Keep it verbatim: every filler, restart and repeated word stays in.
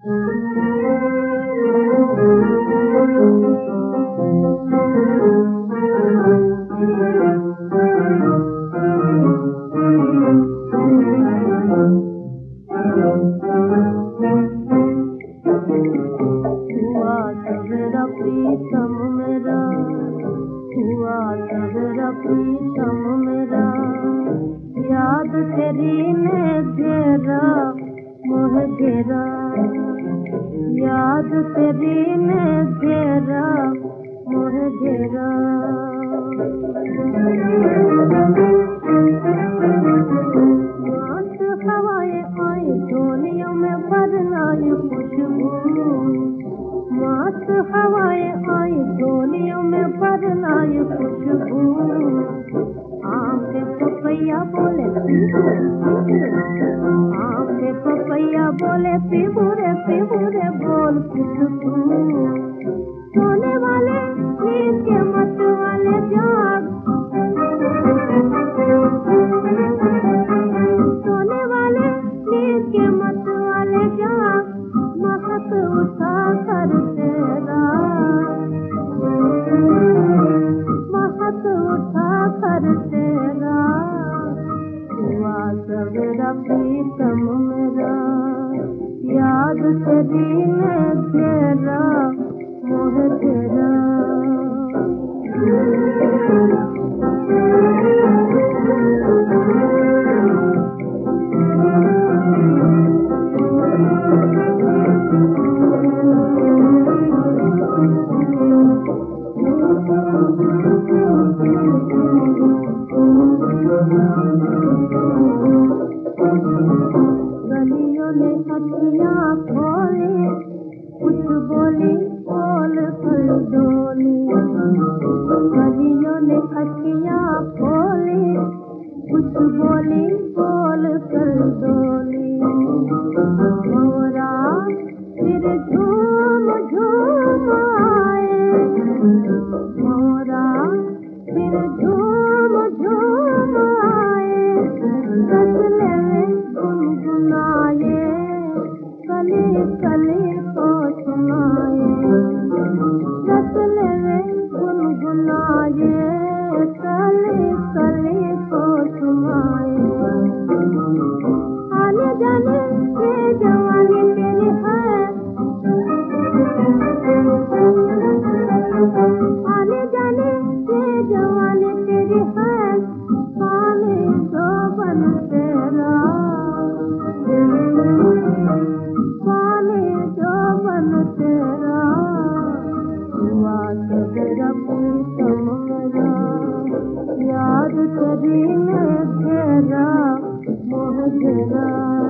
प्रीतम मेरा हुआ सवेरा प्रीतम मेरा, याद तेरी ने घेरा मोह घेरा, याद तेरी ने घेरा मोह घेरा। मस्त हवाएं आई झोलियों में बदलाई खुशबू, मस्त हवाएं आई झोलियों में बदलाई खुशबू। आम के पपैया बोले आम के पपैया बोले पिबूरे पिबूरे बोल खुशबू। सोने वाले नींद के मत वाले जाग, सोने वाले नींद के मत वाले जाग, महक उठा कर तेरा, महक उठा कर तेरा, हुआ सवेरा प्रीतम मेरा, याद तेरी ने घेरा मोह घेरा। गलियों ने अखियाँ खोली, कुछ बोली बोल कर डोली, गलियों ने अखियाँ खोली, कुछ बोली बोल कर डोली। मोरा फिर झूम झूम आए, मोरा फिर झूम झूम आए, सजने में गुनगुनाए, कली कली को सुनाए, सजने में गुनगुनाए, कली कली को सुनाए। आने जाने ये जवानी तेरी है, आने जाने ये जवानी तेरी है, पाले जो बन तेरा, पाले जो बन तेरा, हुआ सवेरा प्रीतम मेरा, याद तेरी ने घेरा मोह घेरा।